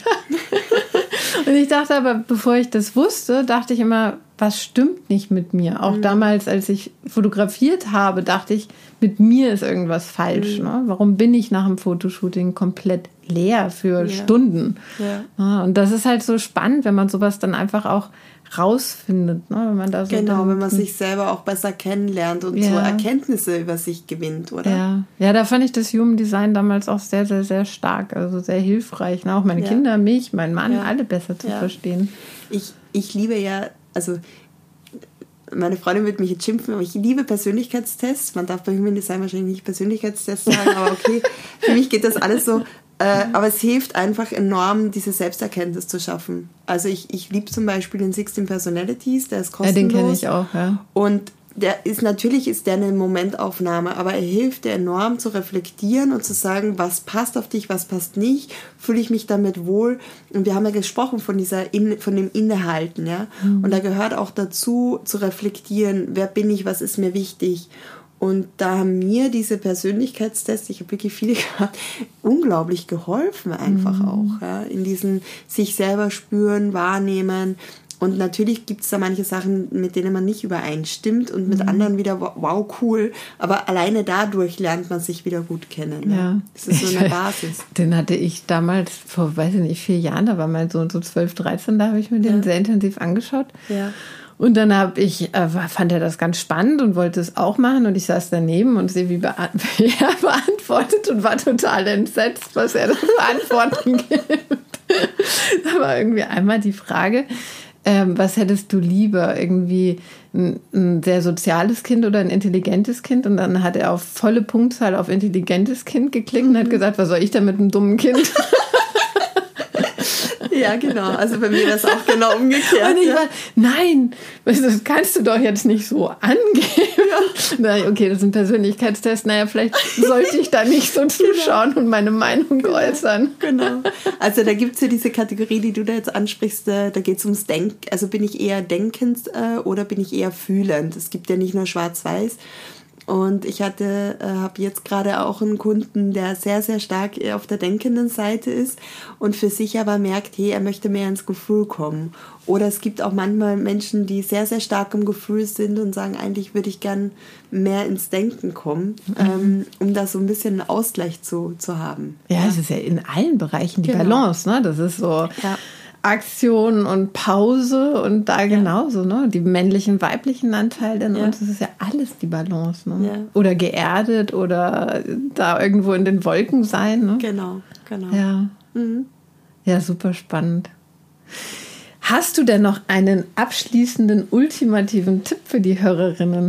Und ich dachte aber, bevor ich das wusste, dachte ich immer, was stimmt nicht mit mir? Auch mhm. damals, als ich fotografiert habe, dachte ich, mit mir ist irgendwas falsch. Mhm. Ne? Warum bin ich nach dem Fotoshooting komplett leer für ja. Stunden? Ja. Ja, und das ist halt so spannend, wenn man sowas dann einfach auch rausfindet. Ne? Wenn man da so genau, dann, wenn man sich selber auch besser kennenlernt und ja. so Erkenntnisse über sich gewinnt, oder? Ja. ja, da fand ich das Human Design damals auch sehr, sehr, sehr stark, also sehr hilfreich. Ne? Auch meine ja. Kinder, mich, mein Mann, ja. alle besser zu ja. verstehen. Ich, ich liebe ja, also meine Freundin wird mich jetzt schimpfen, aber ich liebe Persönlichkeitstests. Man darf bei Human Design wahrscheinlich nicht Persönlichkeitstests sagen, aber okay, für mich geht das alles so. Äh, aber es hilft einfach enorm, diese Selbsterkenntnis zu schaffen. Also ich, ich liebe zum Beispiel den sixteen Personalities, der ist kostenlos. Ja, den kenne ich auch, ja. Und der ist, natürlich ist der eine Momentaufnahme, aber er hilft dir enorm zu reflektieren und zu sagen, was passt auf dich, was passt nicht, fühle ich mich damit wohl. Und wir haben ja gesprochen von dieser In, von dem Innehalten, ja. Mhm. Und da gehört auch dazu, zu reflektieren, wer bin ich, was ist mir wichtig. Und da haben mir diese Persönlichkeitstests, ich habe wirklich viele gehabt, unglaublich geholfen einfach mhm. auch. Ja, in diesen sich selber spüren, wahrnehmen. Und natürlich gibt es da manche Sachen, mit denen man nicht übereinstimmt und mit mhm. anderen wieder, wow, cool. Aber alleine dadurch lernt man sich wieder gut kennen. Ne? Ja. Das ist so eine Basis. Den hatte ich damals vor, weiß ich nicht, vier Jahren, da war mal so, so zwölf, dreizehn, da habe ich mir den ja. sehr intensiv angeschaut. Ja. Und dann habe ich, äh, fand er das ganz spannend und wollte es auch machen. Und ich saß daneben und sehe, wie, beant- wie er beantwortet und war total entsetzt, was er da für Antworten gibt. Da war irgendwie einmal die Frage, ähm, was hättest du lieber? Irgendwie ein, ein sehr soziales Kind oder ein intelligentes Kind? Und dann hat er auf volle Punktzahl auf intelligentes Kind geklickt mhm. und hat gesagt, was soll ich denn mit einem dummen Kind? Ja, genau. Also bei mir war es auch genau umgekehrt. Und ich ja. war, nein, das kannst du doch jetzt nicht so angeben. Na, okay, das ist ein Persönlichkeitstest. Naja, vielleicht sollte ich da nicht so zuschauen und meine Meinung genau. äußern. Genau. Also da gibt es ja diese Kategorie, die du da jetzt ansprichst, da geht es ums Denk. Also bin ich eher denkend äh, oder bin ich eher fühlend? Es gibt ja nicht nur schwarz-weiß. Und ich hatte, äh, habe jetzt gerade auch einen Kunden, der sehr, sehr stark auf der denkenden Seite ist und für sich aber merkt, hey, er möchte mehr ins Gefühl kommen. Oder es gibt auch manchmal Menschen, die sehr, sehr stark im Gefühl sind und sagen, eigentlich würde ich gern mehr ins Denken kommen, mhm. ähm, um da so ein bisschen einen Ausgleich zu, zu haben. Ja, es ist ja in allen Bereichen die genau. Balance, ne? Das ist so... Ja. Aktion und Pause und da ja. genauso, ne? Die männlichen, weiblichen Anteile in ja. uns, das ist ja alles die Balance, ne? Ja. Oder geerdet oder da irgendwo in den Wolken sein, ne? Genau, genau. Ja, mhm. ja, super spannend. Hast du denn noch einen abschließenden, ultimativen Tipp für die Hörerinnen?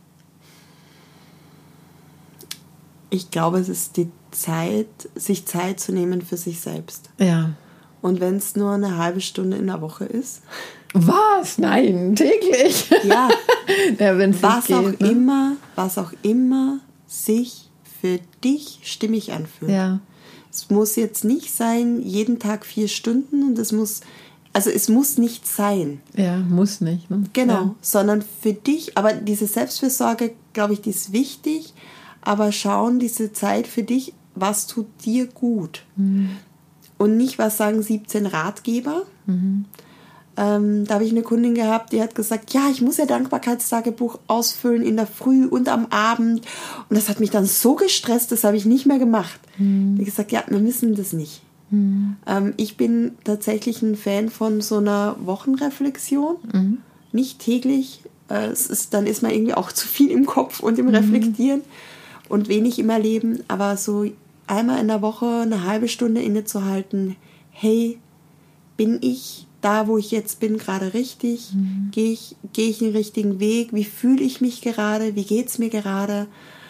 Ich glaube, es ist die Zeit, sich Zeit zu nehmen für sich selbst. Ja. Und wenn es nur eine halbe Stunde in der Woche ist. Was? Nein, täglich. Ja. ja wenn's was geht, auch ne? immer, was auch immer sich für dich stimmig anfühlt. Ja. Es muss jetzt nicht sein, jeden Tag vier Stunden und es muss, also es muss nicht sein. Ja, muss nicht. Ne? Genau, ja. sondern für dich, aber diese Selbstfürsorge, glaube ich, die ist wichtig, aber schauen diese Zeit für dich, was tut dir gut. Mhm. Und nicht, was sagen siebzehn Ratgeber. Mhm. Ähm, da habe ich eine Kundin gehabt, die hat gesagt, ja, ich muss ja Dankbarkeitstagebuch ausfüllen in der Früh und am Abend. Und das hat mich dann so gestresst, das habe ich nicht mehr gemacht. Mhm. Ich habe gesagt, ja, wir müssen das nicht. Mhm. Ähm, ich bin tatsächlich ein Fan von so einer Wochenreflexion. Mhm. Nicht täglich. Äh, es ist, dann ist man irgendwie auch zu viel im Kopf und im mhm. Reflektieren und wenig im Erleben. Aber so einmal in der Woche eine halbe Stunde innezuhalten, hey, bin ich da, wo ich jetzt bin, gerade richtig? Mhm. Gehe ich, gehe ich den richtigen Weg? Wie fühle ich mich gerade? Wie geht es mir gerade?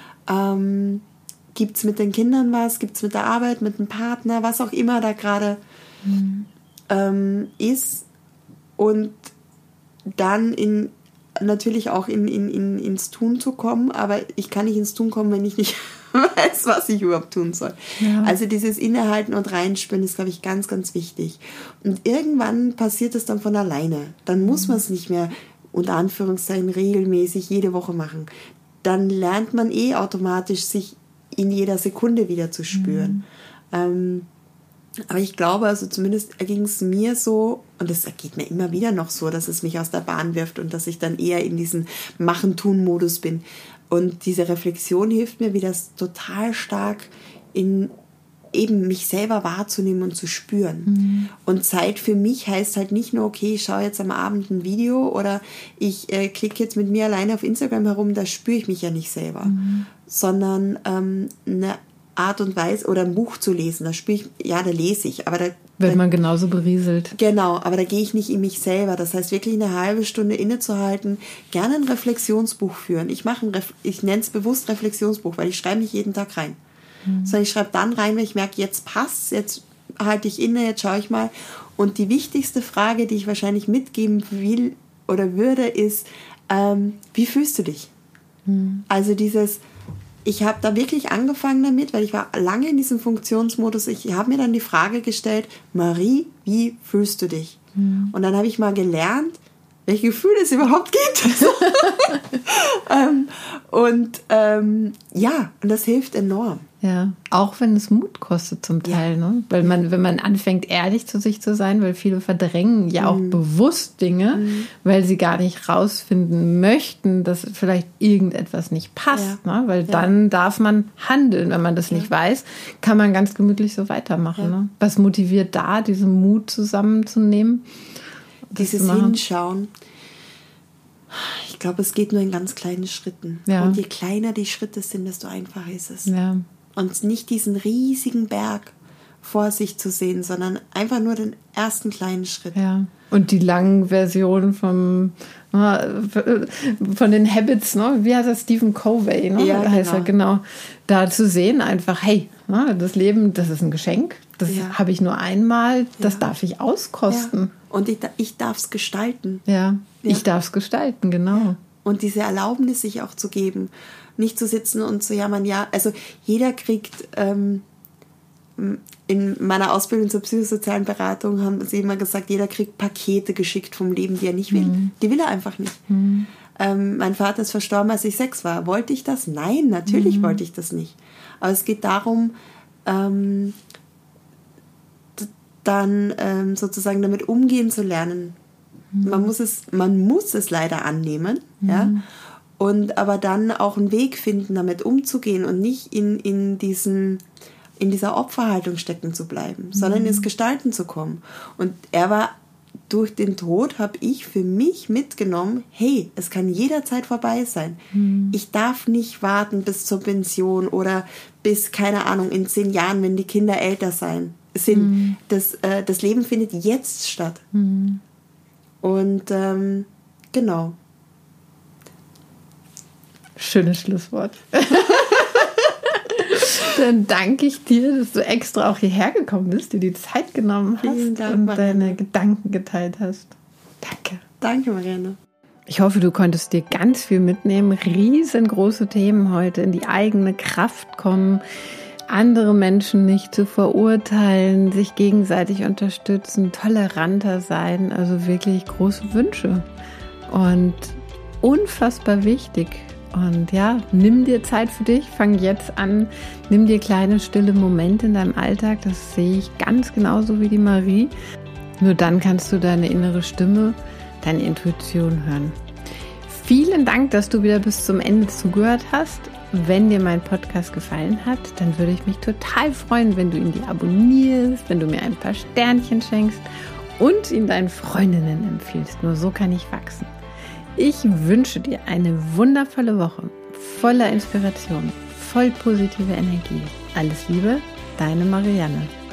Ähm, gibt es mit den Kindern was? Gibt es mit der Arbeit, mit dem Partner? Was auch immer da gerade mhm. ähm, ist. Und dann in, natürlich auch in, in, in, ins Tun zu kommen. Aber ich kann nicht ins Tun kommen, wenn ich nicht weiß, was ich überhaupt tun soll. Ja. Also dieses Innehalten und Reinspüren ist, glaube ich, ganz, ganz wichtig. Und irgendwann passiert es dann von alleine. Dann muss man es nicht mehr, unter Anführungszeichen, regelmäßig jede Woche machen. Dann lernt man eh automatisch, sich in jeder Sekunde wieder zu spüren. Mhm. Ähm, aber ich glaube, also zumindest ging es mir so, und es geht mir immer wieder noch so, dass es mich aus der Bahn wirft und dass ich dann eher in diesem Machen-Tun-Modus bin. Und diese Reflexion hilft mir wieder total stark, in eben mich selber wahrzunehmen und zu spüren. Mhm. Und Zeit für mich heißt halt nicht nur, okay, ich schaue jetzt am Abend ein Video oder ich äh, klicke jetzt mit mir alleine auf Instagram herum, da spüre ich mich ja nicht selber. Mhm. Sondern ähm, eine Art und Weise, oder ein Buch zu lesen, da spüre ich, ja, da lese ich, aber da wird man genauso berieselt. Genau, aber da gehe ich nicht in mich selber. Das heißt, wirklich eine halbe Stunde innezuhalten, gerne ein Reflexionsbuch führen. Ich mache ein Ref- ich nenne es bewusst Reflexionsbuch, weil ich schreibe nicht jeden Tag rein. Mhm. Sondern ich schreibe dann rein, wenn ich merke, jetzt passt, jetzt halte ich inne, jetzt schaue ich mal. Und die wichtigste Frage, die ich wahrscheinlich mitgeben will oder würde, ist, ähm, wie fühlst du dich? Mhm. Also dieses, ich habe da wirklich angefangen damit, weil ich war lange in diesem Funktionsmodus. Ich habe mir dann die Frage gestellt, Marie, wie fühlst du dich? Mhm. Und dann habe ich mal gelernt, welche Gefühle es überhaupt gibt. ähm, und ähm, ja, und das hilft enorm. Ja, auch wenn es Mut kostet zum Teil, ja. ne? Weil man, wenn man anfängt, ehrlich zu sich zu sein, weil viele verdrängen ja auch mm. bewusst Dinge, mm. weil sie gar nicht rausfinden möchten, dass vielleicht irgendetwas nicht passt, ja. ne? Weil ja. dann darf man handeln. Wenn man das ja. nicht weiß, kann man ganz gemütlich so weitermachen. Ja. Ne? Was motiviert da, diesen Mut zusammenzunehmen? Dieses Hinschauen. Ich glaube, es geht nur in ganz kleinen Schritten. Ja. Und je kleiner die Schritte sind, desto einfacher ist es. Ja. Und nicht diesen riesigen Berg vor sich zu sehen, sondern einfach nur den ersten kleinen Schritt. Ja. Und die langen Versionen vom, von den Habits, ne? Wie heißt das? Stephen Covey, ne? Ja, heißt genau. er, genau. Da zu sehen einfach, hey, das Leben, das ist ein Geschenk. Das ja. habe ich nur einmal, das ja. darf ich auskosten. Ja. Und ich, ich darf es gestalten. Ja, ja. ich darf es gestalten, genau. Ja. Und diese Erlaubnis sich auch zu geben. Nicht zu sitzen und zu jammern, ja, also jeder kriegt, ähm, in meiner Ausbildung zur psychosozialen Beratung haben sie immer gesagt, jeder kriegt Pakete geschickt vom Leben, die er nicht will. Mhm. Die will er einfach nicht. Mhm. Ähm, mein Vater ist verstorben, als ich sechs war. Wollte ich das? Nein, natürlich mhm. wollte ich das nicht. Aber es geht darum, ähm, dann ähm, sozusagen damit umgehen zu lernen. Mhm. Man muss es, man muss es leider annehmen, mhm. ja, und aber dann auch einen Weg finden, damit umzugehen und nicht in, in diesen, in dieser Opferhaltung stecken zu bleiben, mhm. sondern ins Gestalten zu kommen. Und er war, durch den Tod habe ich für mich mitgenommen, hey, es kann jederzeit vorbei sein. Mhm. Ich darf nicht warten bis zur Pension oder bis, keine Ahnung, in zehn Jahren, wenn die Kinder älter sein. sind. Mhm. Das, äh, das Leben findet jetzt statt. Mhm. Und ähm, genau. Schönes Schlusswort. Dann danke ich dir, dass du extra auch hierher gekommen bist, dir die Zeit genommen hast Dank, und Marianne. Deine Gedanken geteilt hast. Danke. Danke, Marianne. Ich hoffe, du konntest dir ganz viel mitnehmen. Riesengroße Themen heute, in die eigene Kraft kommen, andere Menschen nicht zu verurteilen, sich gegenseitig unterstützen, toleranter sein, also wirklich große Wünsche und unfassbar wichtig. Und ja, nimm dir Zeit für dich, fang jetzt an, nimm dir kleine stille Momente in deinem Alltag, das sehe ich ganz genauso wie die Marie. Nur dann kannst du deine innere Stimme, deine Intuition hören. Vielen Dank, dass du wieder bis zum Ende zugehört hast. Wenn dir mein Podcast gefallen hat, dann würde ich mich total freuen, wenn du ihn dir abonnierst, wenn du mir ein paar Sternchen schenkst und ihn deinen Freundinnen empfiehlst. Nur so kann ich wachsen. Ich wünsche dir eine wundervolle Woche, voller Inspiration, voll positive Energie. Alles Liebe, deine Marianne.